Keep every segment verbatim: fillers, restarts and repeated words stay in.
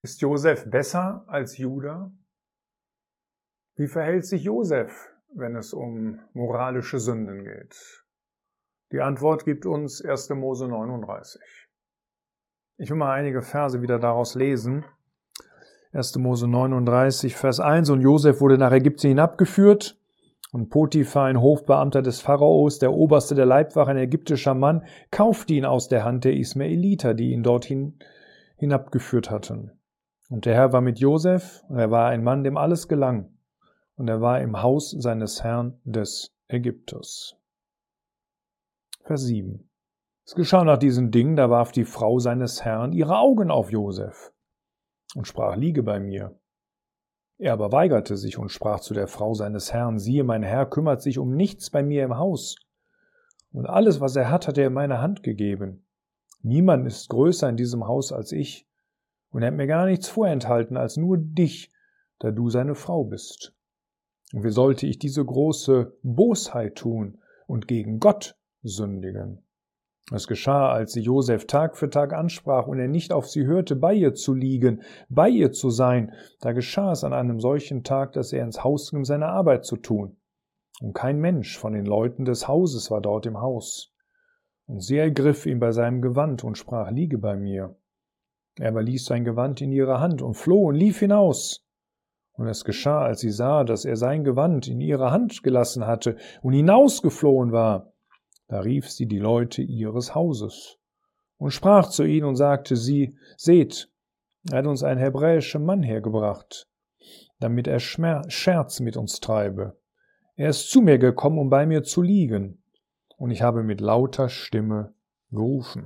Ist Josef besser als Juda? Wie verhält sich Josef, wenn es um moralische Sünden geht? Die Antwort gibt uns erster Mose neununddreißig. Ich will mal einige Verse wieder daraus lesen. erster Mose neununddreißig, Vers eins. Und Josef wurde nach Ägypten hinabgeführt. Und Potiphar, ein Hofbeamter des Pharaos, der Oberste der Leibwache, ein ägyptischer Mann, kaufte ihn aus der Hand der Ismaeliter, die ihn dorthin hinabgeführt hatten. Und der Herr war mit Josef, und er war ein Mann, dem alles gelang. Und er war im Haus seines Herrn des Ägypters. Vers sieben. Es geschah nach diesen Dingen, da warf die Frau seines Herrn ihre Augen auf Josef und sprach, liege bei mir. Er aber weigerte sich und sprach zu der Frau seines Herrn, siehe, mein Herr kümmert sich um nichts bei mir im Haus. Und alles, was er hat, hat er in meine Hand gegeben. Niemand ist größer in diesem Haus als ich. Und er hat mir gar nichts vorenthalten, als nur dich, da du seine Frau bist. Und wie sollte ich diese große Bosheit tun und gegen Gott sündigen? Es geschah, als sie Josef Tag für Tag ansprach und er nicht auf sie hörte, bei ihr zu liegen, bei ihr zu sein, da geschah es an einem solchen Tag, dass er ins Haus ging, seine Arbeit zu tun. Und kein Mensch von den Leuten des Hauses war dort im Haus. Und sie ergriff ihn bei seinem Gewand und sprach, liege bei mir. Er aber ließ sein Gewand in ihre Hand und floh und lief hinaus. Und es geschah, als sie sah, dass er sein Gewand in ihre Hand gelassen hatte und hinausgeflohen war, da rief sie die Leute ihres Hauses und sprach zu ihnen und sagte sie, seht, er hat uns ein hebräischer Mann hergebracht, damit er Schmer- Scherz mit uns treibe. Er ist zu mir gekommen, um bei mir zu liegen, und ich habe mit lauter Stimme gerufen.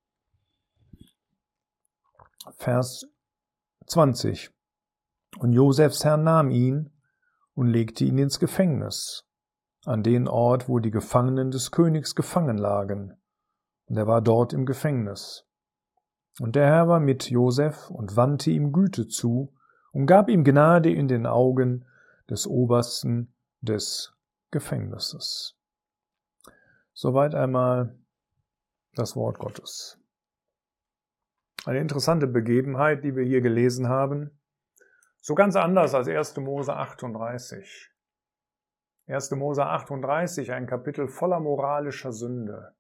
Vers zwanzig. Und Josefs Herr nahm ihn und legte ihn ins Gefängnis, an den Ort, wo die Gefangenen des Königs gefangen lagen. Und er war dort im Gefängnis. Und der Herr war mit Josef und wandte ihm Güte zu und gab ihm Gnade in den Augen des Obersten des Gefängnisses. Soweit einmal das Wort Gottes. Eine interessante Begebenheit, die wir hier gelesen haben. So ganz anders als erster Mose achtunddreißig. erster Mose achtunddreißig, ein Kapitel voller moralischer Sünde,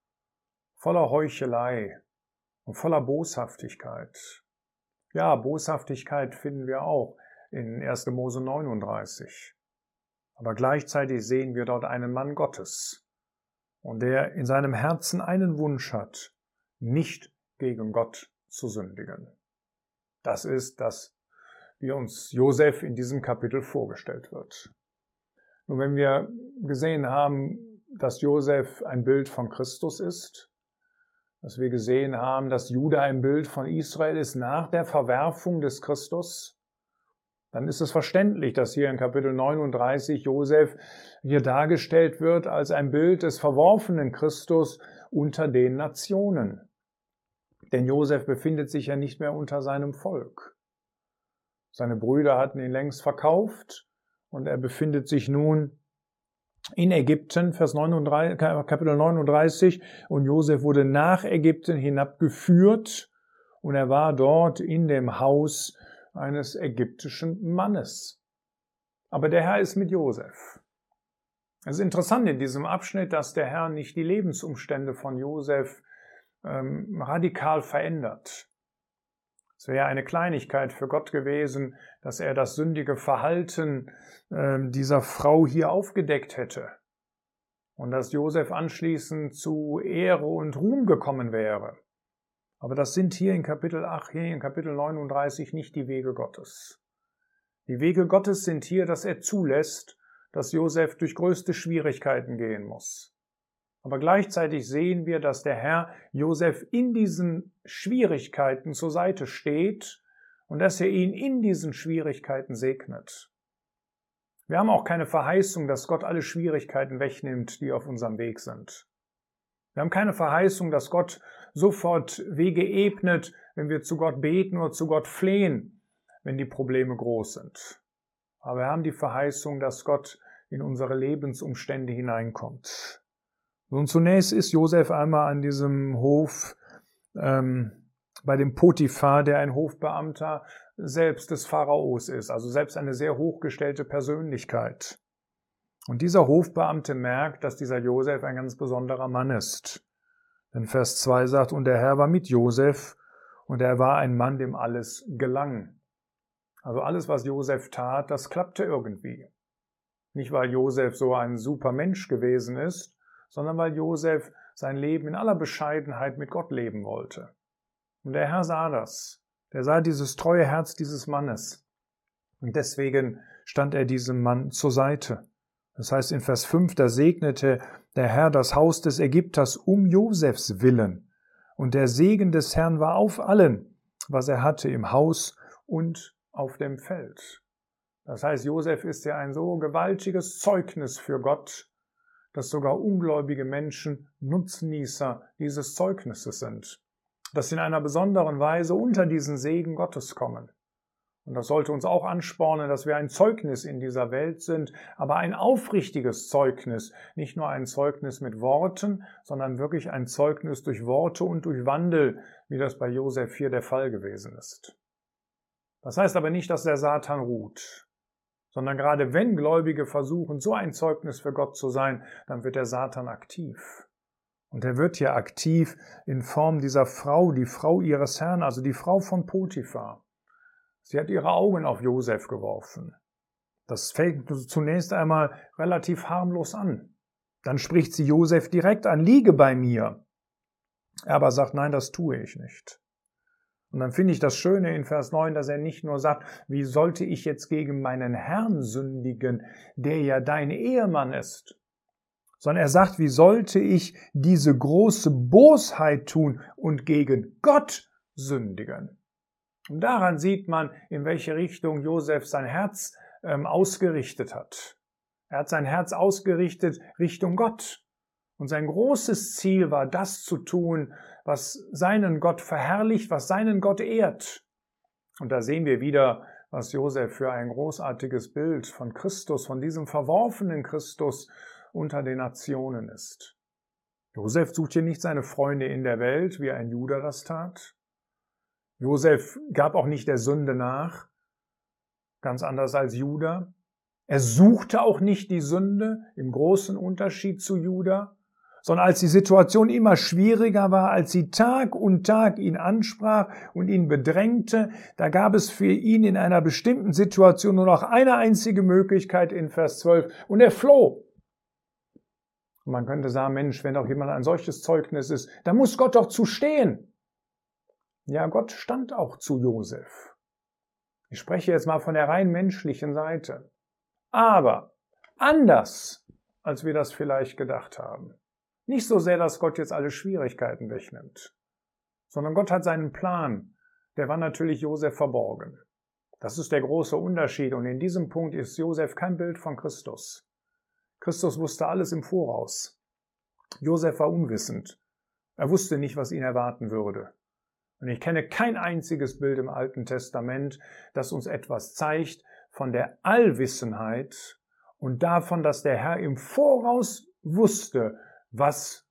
voller Heuchelei und voller Boshaftigkeit. Ja, Boshaftigkeit finden wir auch in erster Mose neununddreißig. Aber gleichzeitig sehen wir dort einen Mann Gottes, und der in seinem Herzen einen Wunsch hat, nicht gegen Gott zu sündigen. Das ist, dass wie uns Josef in diesem Kapitel vorgestellt wird. Und wenn wir gesehen haben, dass Josef ein Bild von Christus ist, dass wir gesehen haben, dass Juda ein Bild von Israel ist nach der Verwerfung des Christus, dann ist es verständlich, dass hier in Kapitel neununddreißig Josef hier dargestellt wird als ein Bild des verworfenen Christus unter den Nationen. Denn Josef befindet sich ja nicht mehr unter seinem Volk. Seine Brüder hatten ihn längst verkauft und er befindet sich nun in Ägypten, Vers neununddreißig, Kapitel neununddreißig, und Josef wurde nach Ägypten hinabgeführt und er war dort in dem Haus eines ägyptischen Mannes. Aber der Herr ist mit Josef. Es ist interessant in diesem Abschnitt, dass der Herr nicht die Lebensumstände von Josef ähm, radikal verändert. Es wäre eine Kleinigkeit für Gott gewesen, dass er das sündige Verhalten äh, dieser Frau hier aufgedeckt hätte und dass Josef anschließend zu Ehre und Ruhm gekommen wäre. Aber das sind hier in Kapitel acht, hier in Kapitel neununddreißig nicht die Wege Gottes. Die Wege Gottes sind hier, dass er zulässt, dass Josef durch größte Schwierigkeiten gehen muss. Aber gleichzeitig sehen wir, dass der Herr Josef in diesen Schwierigkeiten zur Seite steht und dass er ihn in diesen Schwierigkeiten segnet. Wir haben auch keine Verheißung, dass Gott alle Schwierigkeiten wegnimmt, die auf unserem Weg sind. Wir haben keine Verheißung, dass Gott sofort Wege ebnet, wenn wir zu Gott beten oder zu Gott flehen, wenn die Probleme groß sind. Aber wir haben die Verheißung, dass Gott in unsere Lebensumstände hineinkommt. Und zunächst ist Josef einmal an diesem Hof ähm, bei dem Potiphar, der ein Hofbeamter selbst des Pharaos ist, also selbst eine sehr hochgestellte Persönlichkeit. Und dieser Hofbeamte merkt, dass dieser Josef ein ganz besonderer Mann ist. Denn Vers zwei sagt, und der Herr war mit Josef, und er war ein Mann, dem alles gelang. Also alles, was Josef tat, das klappte irgendwie. Nicht, weil Josef so ein super Mensch gewesen ist, sondern weil Josef sein Leben in aller Bescheidenheit mit Gott leben wollte. Und der Herr sah das. Der sah dieses treue Herz dieses Mannes. Und deswegen stand er diesem Mann zur Seite. Das heißt in Vers fünf, da segnete der Herr das Haus des Ägypters um Josefs willen. Und der Segen des Herrn war auf allen, was er hatte im Haus und auf dem Feld. Das heißt, Josef ist ja ein so gewaltiges Zeugnis für Gott, dass sogar ungläubige Menschen Nutznießer dieses Zeugnisses sind, dass sie in einer besonderen Weise unter diesen Segen Gottes kommen. Und das sollte uns auch anspornen, dass wir ein Zeugnis in dieser Welt sind, aber ein aufrichtiges Zeugnis, nicht nur ein Zeugnis mit Worten, sondern wirklich ein Zeugnis durch Worte und durch Wandel, wie das bei Josef hier der Fall gewesen ist. Das heißt aber nicht, dass der Satan ruht, sondern gerade wenn Gläubige versuchen, so ein Zeugnis für Gott zu sein, dann wird der Satan aktiv. Und er wird hier aktiv in Form dieser Frau, die Frau ihres Herrn, also die Frau von Potiphar. Sie hat ihre Augen auf Josef geworfen. Das fängt zunächst einmal relativ harmlos an. Dann spricht sie Josef direkt an, liege bei mir. Er aber sagt, nein, das tue ich nicht. Und dann finde ich das Schöne in Vers neun, dass er nicht nur sagt, wie sollte ich jetzt gegen meinen Herrn sündigen, der ja dein Ehemann ist, sondern er sagt, wie sollte ich diese große Bosheit tun und gegen Gott sündigen. Und daran sieht man, in welche Richtung Josef sein Herz ähm, ausgerichtet hat. Er hat sein Herz ausgerichtet Richtung Gott. Und sein großes Ziel war, das zu tun, was seinen Gott verherrlicht, was seinen Gott ehrt. Und da sehen wir wieder, was Josef für ein großartiges Bild von Christus, von diesem verworfenen Christus unter den Nationen ist. Josef sucht hier nicht seine Freunde in der Welt, wie ein Juda das tat. Josef gab auch nicht der Sünde nach, ganz anders als Juda. Er suchte auch nicht die Sünde, im großen Unterschied zu Juda, sondern als die Situation immer schwieriger war, als sie Tag und Tag ihn ansprach und ihn bedrängte, da gab es für ihn in einer bestimmten Situation nur noch eine einzige Möglichkeit in Vers zwölf, und er floh. Und man könnte sagen, Mensch, wenn doch jemand ein solches Zeugnis ist, dann muss Gott doch zustehen. Ja, Gott stand auch zu Josef. Ich spreche jetzt mal von der rein menschlichen Seite. Aber anders, als wir das vielleicht gedacht haben. Nicht so sehr, dass Gott jetzt alle Schwierigkeiten wegnimmt, sondern Gott hat seinen Plan. Der war natürlich Josef verborgen. Das ist der große Unterschied. Und in diesem Punkt ist Josef kein Bild von Christus. Christus wusste alles im Voraus. Josef war unwissend. Er wusste nicht, was ihn erwarten würde. Und ich kenne kein einziges Bild im Alten Testament, das uns etwas zeigt von der Allwissenheit und davon, dass der Herr im Voraus wusste, was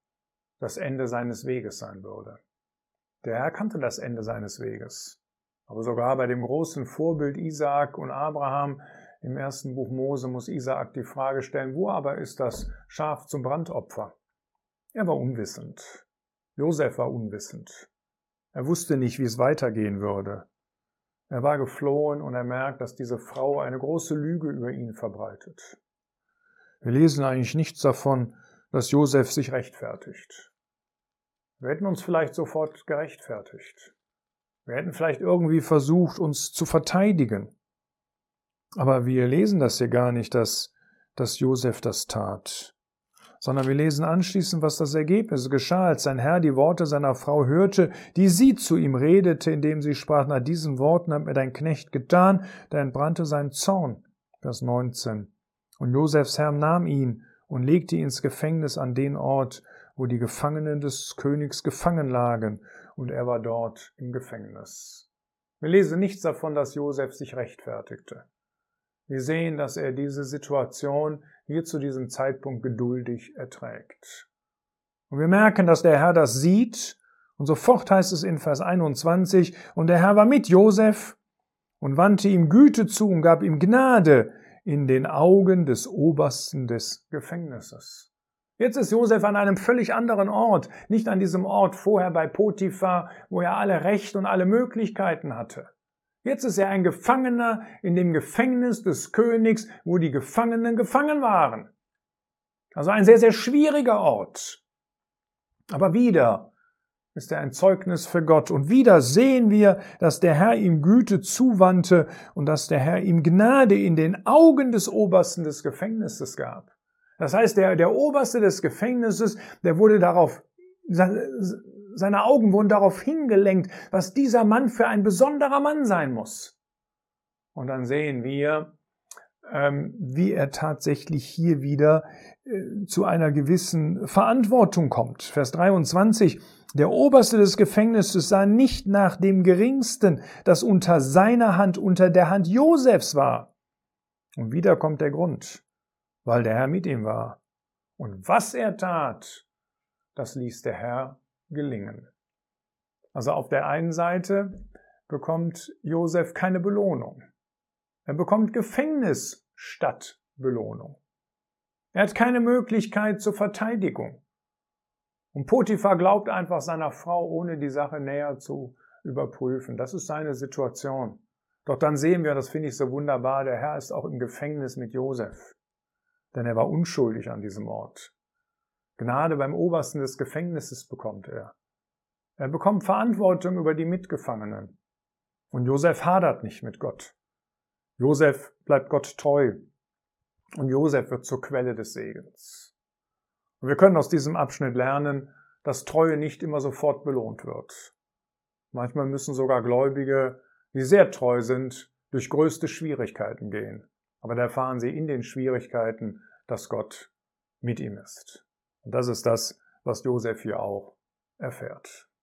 das Ende seines Weges sein würde. Der Herr kannte das Ende seines Weges. Aber sogar bei dem großen Vorbild Isaak und Abraham im ersten Buch Mose muss Isaak die Frage stellen, wo aber ist das Schaf zum Brandopfer? Er war unwissend. Josef war unwissend. Er wusste nicht, wie es weitergehen würde. Er war geflohen und er merkt, dass diese Frau eine große Lüge über ihn verbreitet. Wir lesen eigentlich nichts davon, dass Josef sich rechtfertigt. Wir hätten uns vielleicht sofort gerechtfertigt. Wir hätten vielleicht irgendwie versucht, uns zu verteidigen. Aber wir lesen das hier gar nicht, dass, dass Josef das tat. Sondern wir lesen anschließend, was das Ergebnis geschah, als sein Herr die Worte seiner Frau hörte, die sie zu ihm redete, indem sie sprach, nach diesen Worten hat mir dein Knecht getan, da entbrannte sein Zorn. Vers neunzehn. Und Josefs Herr nahm ihn und legte ihn ins Gefängnis an den Ort, wo die Gefangenen des Königs gefangen lagen, und er war dort im Gefängnis. Wir lesen nichts davon, dass Josef sich rechtfertigte. Wir sehen, dass er diese Situation hier zu diesem Zeitpunkt geduldig erträgt. Und wir merken, dass der Herr das sieht Und sofort heißt es in Vers einundzwanzig, und der Herr war mit Josef und wandte ihm Güte zu und gab ihm Gnade in den Augen des Obersten des Gefängnisses. Jetzt ist Josef an einem völlig anderen Ort, nicht an diesem Ort vorher bei Potiphar, wo er alle Recht und alle Möglichkeiten hatte. Jetzt ist er ein Gefangener in dem Gefängnis des Königs, wo die Gefangenen gefangen waren. Also ein sehr, sehr schwieriger Ort. Aber wieder ist er ein Zeugnis für Gott. Und wieder sehen wir, dass der Herr ihm Güte zuwandte und dass der Herr ihm Gnade in den Augen des Obersten des Gefängnisses gab. Das heißt, der, der Oberste des Gefängnisses, der wurde darauf, seine Augen wurden darauf hingelenkt, was dieser Mann für ein besonderer Mann sein muss. Und dann sehen wir, ähm, wie er tatsächlich hier wieder äh, zu einer gewissen Verantwortung kommt. Vers dreiundzwanzig. Der Oberste des Gefängnisses sah nicht nach dem Geringsten, das unter seiner Hand, unter der Hand Josefs war. Und wieder kommt der Grund, weil der Herr mit ihm war. Und was er tat, das ließ der Herr gelingen. Also auf der einen Seite bekommt Josef keine Belohnung. Er bekommt Gefängnis statt Belohnung. Er hat keine Möglichkeit zur Verteidigung. Und Potiphar glaubt einfach seiner Frau, ohne die Sache näher zu überprüfen. Das ist seine Situation. Doch dann sehen wir, das finde ich so wunderbar, der Herr ist auch im Gefängnis mit Josef. Denn er war unschuldig an diesem Ort. Gnade beim Obersten des Gefängnisses bekommt er. Er bekommt Verantwortung über die Mitgefangenen. Und Josef hadert nicht mit Gott. Josef bleibt Gott treu. Und Josef wird zur Quelle des Segens. Und wir können aus diesem Abschnitt lernen, dass Treue nicht immer sofort belohnt wird. Manchmal müssen sogar Gläubige, die sehr treu sind, durch größte Schwierigkeiten gehen. Aber da erfahren sie in den Schwierigkeiten, dass Gott mit ihm ist. Und das ist das, was Josef hier auch erfährt.